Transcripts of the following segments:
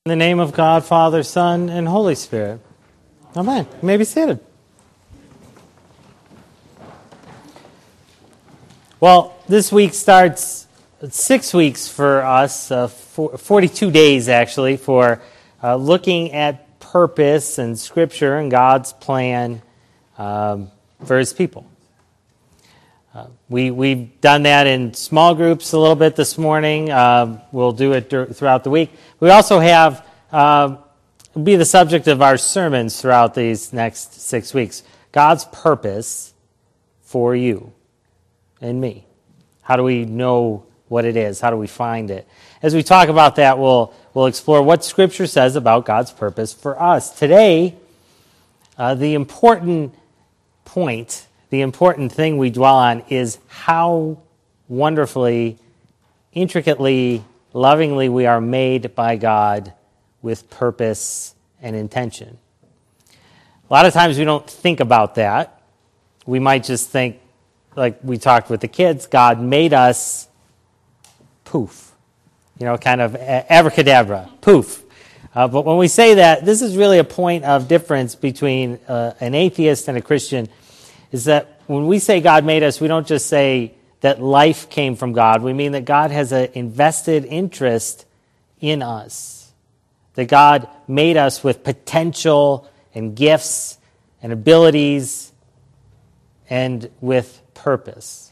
In the name of God, Father, Son, and Holy Spirit. Amen. You may be seated. Well, this week starts 6 weeks for us, 42 days actually, for looking at purpose and Scripture and God's plan for His people. We've done that in small groups a little bit this morning. We'll do it throughout the week. We also have be the subject of our sermons throughout these next 6 weeks. God's purpose for you and me. How do we know what it is? How do we find it? As we talk about that, we'll explore what Scripture says about God's purpose for us. Today, the important point, the important thing we dwell on is how wonderfully, intricately, lovingly we are made by God with purpose and intention. A lot of times we don't think about that. We might just think, like we talked with the kids, God made us poof. Kind of abracadabra, poof. But when we say that, this is really a point of difference between an atheist and a Christian, is that when we say God made us, we don't just say that life came from God. We mean that God has an invested interest in us. That God made us with potential and gifts and abilities and with purpose.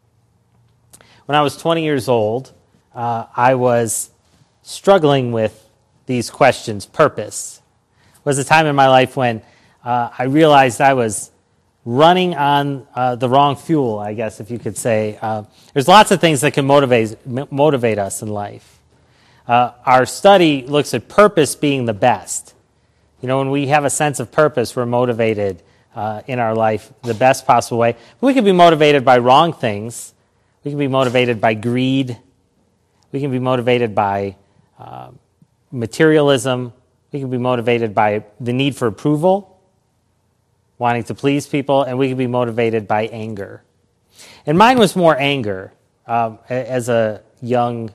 When I was 20 years old, I was struggling with these questions, purpose. It was a time in my life when I realized I was running on the wrong fuel, I guess, if you could say. There's lots of things that can motivate us in life. Our study looks at purpose being the best. When we have a sense of purpose, we're motivated in our life the best possible way. We can be motivated by wrong things. We can be motivated by greed. We can be motivated by materialism. We can be motivated by the need for approval, wanting to please people, and we can be motivated by anger. And mine was more anger. As a young-ish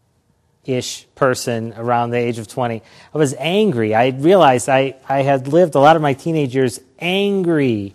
person around the age of 20, I was angry. I realized I had lived a lot of my teenage years angry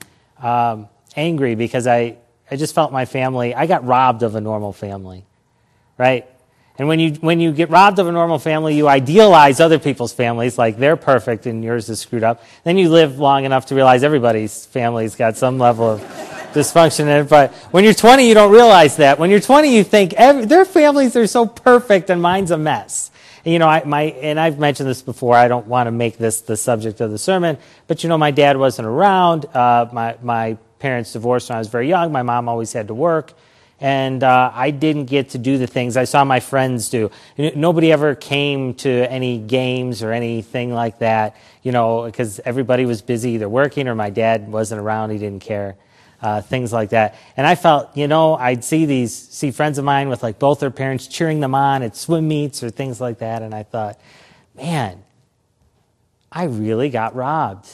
because I just felt my family, I got robbed of a normal family, right? And when you get robbed of a normal family, you idealize other people's families like they're perfect and yours is screwed up. Then you live long enough to realize everybody's family's got some level of dysfunction in it. But when you're 20, you don't realize that. When you're 20, you think their families are so perfect and mine's a mess. And, I've mentioned this before. I don't want to make this the subject of the sermon, but my dad wasn't around. My parents divorced when I was very young. My mom always had to work. And I didn't get to do the things I saw my friends do. Nobody ever came to any games or anything like that, because everybody was busy either working or my dad wasn't around, he didn't care, things like that. And I felt, I'd see friends of mine with like both their parents cheering them on at swim meets or things like that, and I thought, man, I really got robbed.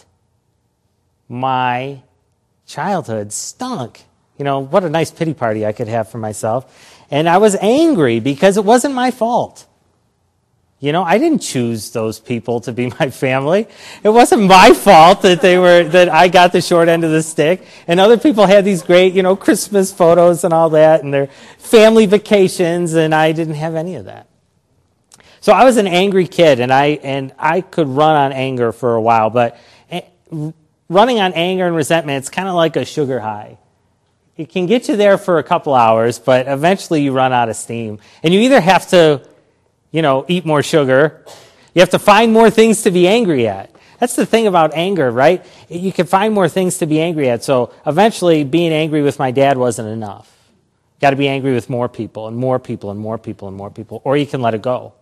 My childhood stunk. What a nice pity party I could have for myself. And I was angry because it wasn't my fault. I didn't choose those people to be my family. It wasn't my fault that I got the short end of the stick. And other people had these great, Christmas photos and all that and their family vacations, and I didn't have any of that. So I was an angry kid, and I could run on anger for a while, but running on anger and resentment, it's kind of like a sugar high. It can get you there for a couple hours, but eventually you run out of steam. And you either have to, eat more sugar. You have to find more things to be angry at. That's the thing about anger, right? You can find more things to be angry at. So eventually being angry with my dad wasn't enough. Got to be angry with more people and more people and more people and more people, or you can let it go.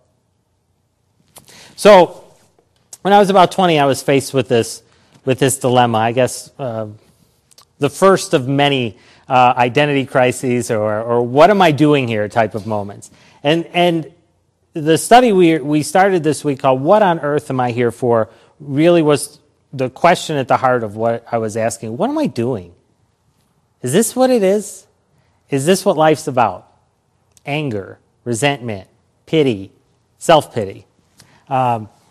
So when I was about 20, I was faced with this dilemma. I guess the first of many identity crises or what am I doing here type of moments. And the study we started this week called What on Earth Am I Here For really was the question at the heart of what I was asking. What am I doing? Is this what it is? Is this what life's about? Anger, resentment, pity, self-pity.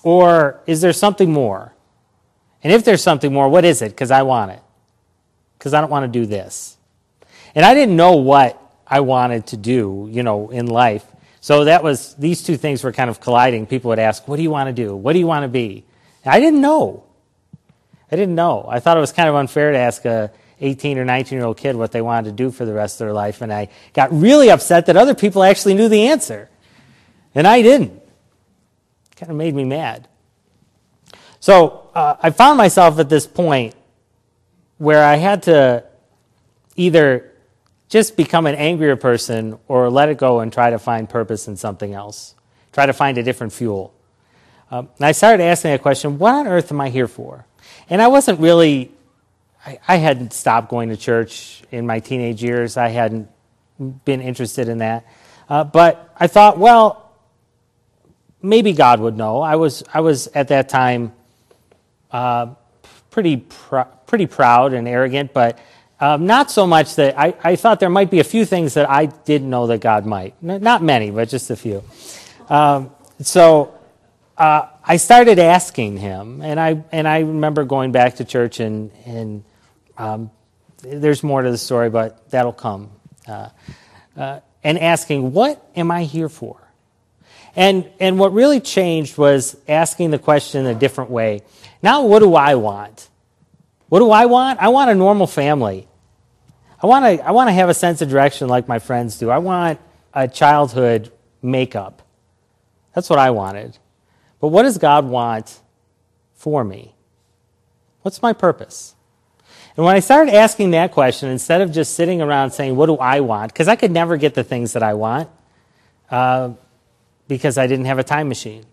Or is there something more? And if there's something more, what is it? Because I want it. Because I don't want to do this. And I didn't know what I wanted to do, in life. So these two things were kind of colliding. People would ask, what do you want to do? What do you want to be? And I didn't know. I thought it was kind of unfair to ask a 18 or 19-year-old kid what they wanted to do for the rest of their life. And I got really upset that other people actually knew the answer. And I didn't. It kind of made me mad. So I found myself at this point where I had to either just become an angrier person or let it go and try to find purpose in something else. Try to find a different fuel. And I started asking that question, what on earth am I here for? And I wasn't really, I hadn't stopped going to church in my teenage years. I hadn't been interested in that. But I thought, well, maybe God would know. I was at that time pretty proud and arrogant, but not so much that I thought there might be a few things that I didn't know that God might. Not many, but just a few. So I started asking him, and I remember going back to church, and there's more to the story, but that'll come. And asking, what am I here for? And what really changed was asking the question in a different way. Now, what do I want? What do I want? I want a normal family. I want to have a sense of direction like my friends do. I want a childhood makeup. That's what I wanted. But what does God want for me? What's my purpose? And when I started asking that question, instead of just sitting around saying, what do I want? Because I could never get the things that I want because I didn't have a time machine.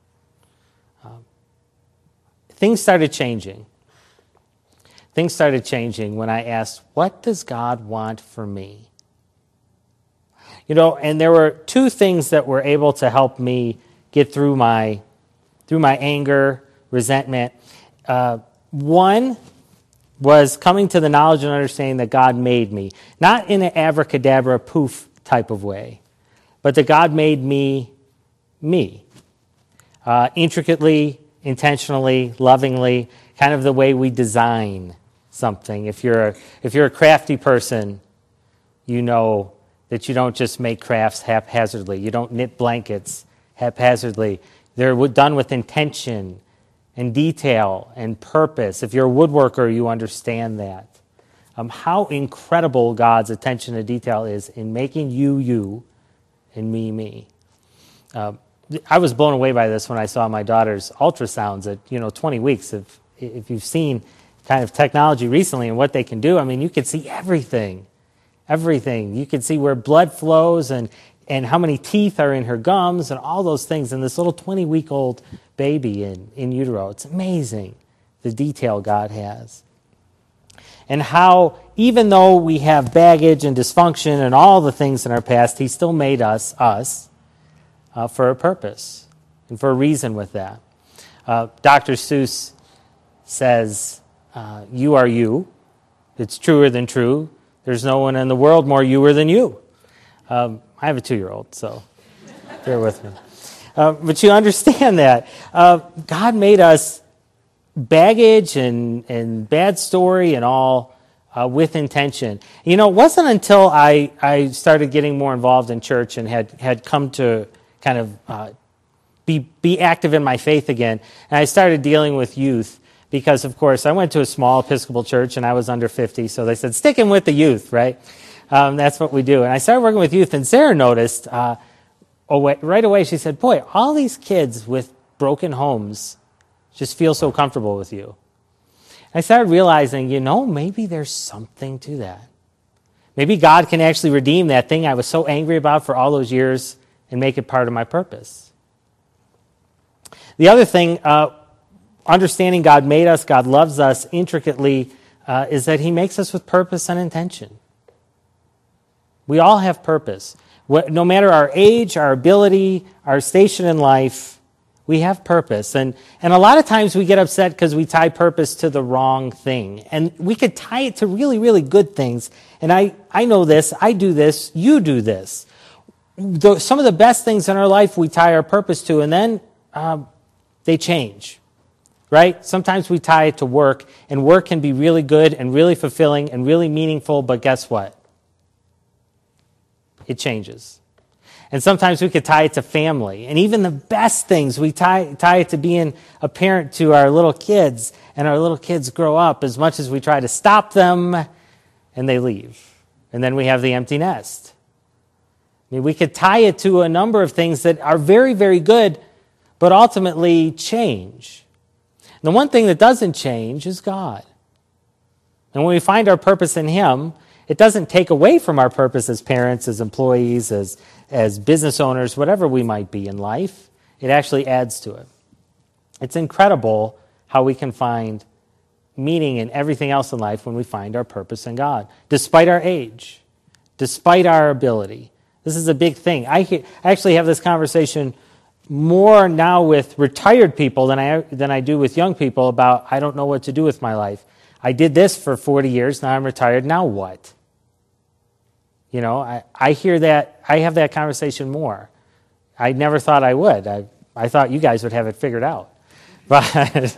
Things started changing. Things started changing when I asked, what does God want for me? And there were two things that were able to help me get through my anger, resentment. One was coming to the knowledge and understanding that God made me, not in an abracadabra poof type of way, but that God made me, intricately, intentionally, lovingly, kind of the way we design something. If you're a crafty person, you know that you don't just make crafts haphazardly. You don't knit blankets haphazardly. They're done with intention and detail and purpose. If you're a woodworker, you understand that. How incredible God's attention to detail is in making you, and me. I was blown away by this when I saw my daughter's ultrasounds at 20 weeks. If you've seen kind of technology recently and what they can do, you can see everything. You can see where blood flows and how many teeth are in her gums and all those things in this little 20-week-old baby in utero. It's amazing the detail God has. And how, even though we have baggage and dysfunction and all the things in our past, he still made us for a purpose and for a reason with that. Dr. Seuss says, you are you. It's truer than true. There's no one in the world more youer than you. I have a 2-year-old, so bear with me. But you understand that. God made us baggage and bad story and all with intention. It wasn't until I started getting more involved in church and had come to kind of be active in my faith again, and I started dealing with youth. Because, of course, I went to a small Episcopal church, and I was under 50, so they said, stick in with the youth, right? That's what we do. And I started working with youth, and Sarah noticed right away, she said, boy, all these kids with broken homes just feel so comfortable with you. I started realizing, maybe there's something to that. Maybe God can actually redeem that thing I was so angry about for all those years and make it part of my purpose. The other thing, understanding God made us, God loves us intricately, is that he makes us with purpose and intention. We all have purpose. No matter our age, our ability, our station in life, we have purpose. And a lot of times we get upset because we tie purpose to the wrong thing. And we could tie it to really, really good things. And I know this, I do this, you do this. Some of the best things in our life we tie our purpose to, and then they change, right? Sometimes we tie it to work, and work can be really good and really fulfilling and really meaningful, but guess what? It changes. And sometimes we could tie it to family. And even the best things, we tie it to being a parent to our little kids, and our little kids grow up as much as we try to stop them, and they leave. And then we have the empty nest. I mean, we could tie it to a number of things that are very, very good, but ultimately change. The one thing that doesn't change is God. And when we find our purpose in Him, it doesn't take away from our purpose as parents, as employees, as business owners, whatever we might be in life. It actually adds to it. It's incredible how we can find meaning in everything else in life when we find our purpose in God, despite our age, despite our ability. This is a big thing. I actually have this conversation more now with retired people than I do with young people about, I don't know what to do with my life. I did this for 40 years, now I'm retired, now what? You know, I hear that, I have that conversation more. I never thought I would. I thought you guys would have it figured out. But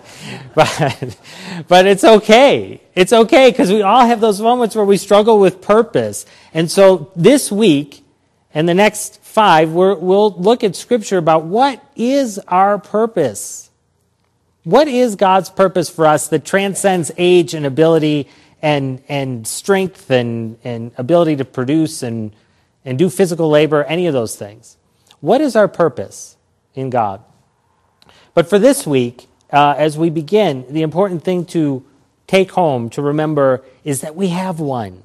it's okay. It's okay because we all have those moments where we struggle with purpose. And so this week and the next 5, we'll look at Scripture about what is our purpose. What is God's purpose for us that transcends age and ability and strength and ability to produce and do physical labor, any of those things? What is our purpose in God? But for this week, as we begin, the important thing to take home, to remember, is that we have one.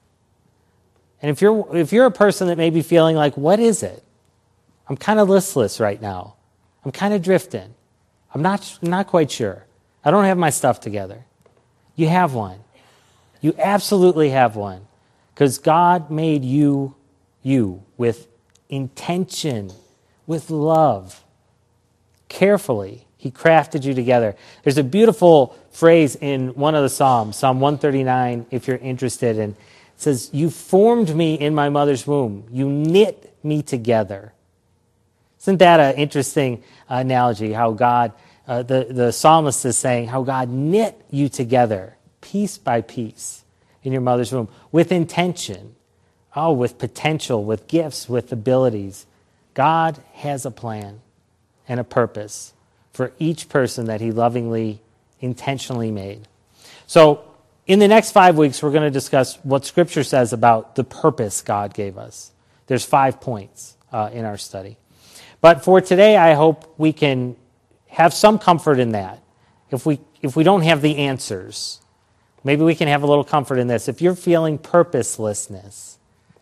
And if you're a person that may be feeling like, what is it? I'm kind of listless right now. I'm kind of drifting. I'm not quite sure. I don't have my stuff together. You have one. You absolutely have one. Because God made you with intention, with love. Carefully, He crafted you together. There's a beautiful phrase in one of the Psalms, Psalm 139, if you're interested, and it says, "You formed me in my mother's womb. You knit me together." Isn't that an interesting analogy, how God, the psalmist is saying, how God knit you together, piece by piece, in your mother's womb, with intention, with potential, with gifts, with abilities. God has a plan and a purpose for each person that He lovingly, intentionally made. So in the next 5 weeks, we're going to discuss what Scripture says about the purpose God gave us. There's 5 points in our study. But for today, I hope we can have some comfort in that. If we don't have the answers, maybe we can have a little comfort in this. If you're feeling purposelessness,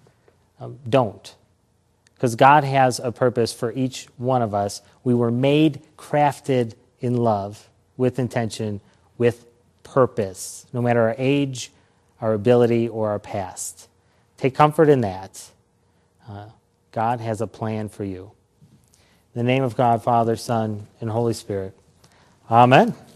don't. Because God has a purpose for each one of us. We were made, crafted in love, with intention, with purpose, no matter our age, our ability, or our past. Take comfort in that. God has a plan for you. In the name of God, Father, Son, and Holy Spirit. Amen.